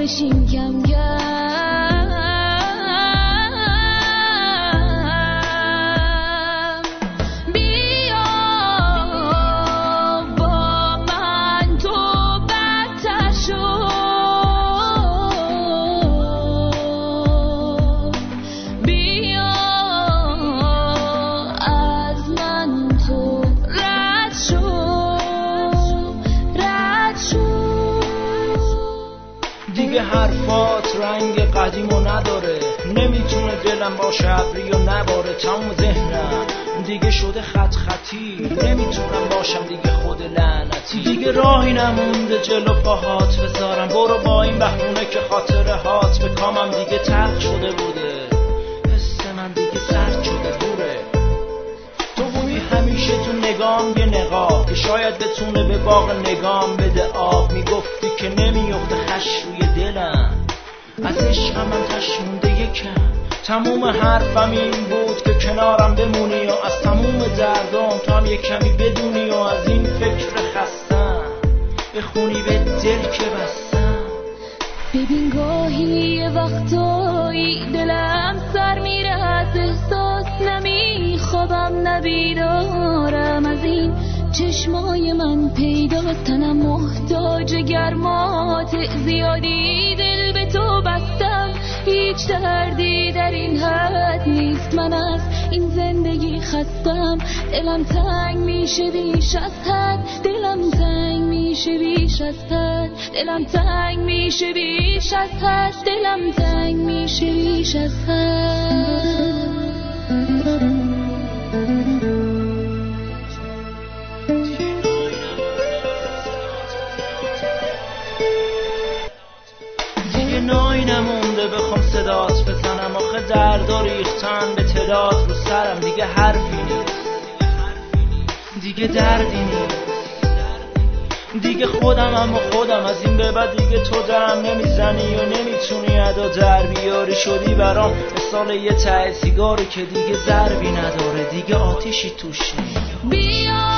بشیم کم کم. حرفات رنگ قدیمو نداره، نمیتونه دلم باشه ابری و نباره. تموم ذهنم دیگه شده خط خطی، نمیتونم باشم دیگه خود لعنتی. دیگه راهی نمونده جلو پاهات بذارم، برو با این بهونه که خاطره هات به کامم دیگه تلخ شده بوده. حس من دیگه سرد شده دوره، تو بودی همیشه تو نگام یه نقاب که شاید بتونه به باغ نگام بده آب. میگفتی که نمیفته خش روی دلم، از عشق من تش مونده یکم. تموم حرفم این بود که کنارم بمونی و از تموم دردام تو هم یک کمی بدونی و از این فکر خستم بخونی به دل که بستم. ببین گاهی یه وقتایی دلم سر میره از احساس، نمیخوابم نبیدارم از این چشمای من پیداست. تنم محتاج گرمات زیادی، دل به تو بستم هیچ دردی در این حد نیست. من از این زندگی خستم، دلم تنگ میشه بیش از حد، دلم تنگ میشه بیش از حد، دلم تنگ میشه بیش از حد، دلم تنگ میشه بیش از حد. نایی نمونده بخوام صدات بزنم، آخه درد و ریختن به تعداد رو سرم. دیگه حرفی نیست، دیگه دردی نیست، دیگه خودم و خودم. از این به بعد دیگه تو درم نمیزنی و نمیتونی ادا در بیاری. شدی برام مثال یه ته سیگاری که دیگه ضربی نداره، دیگه آتیشی توش نیست.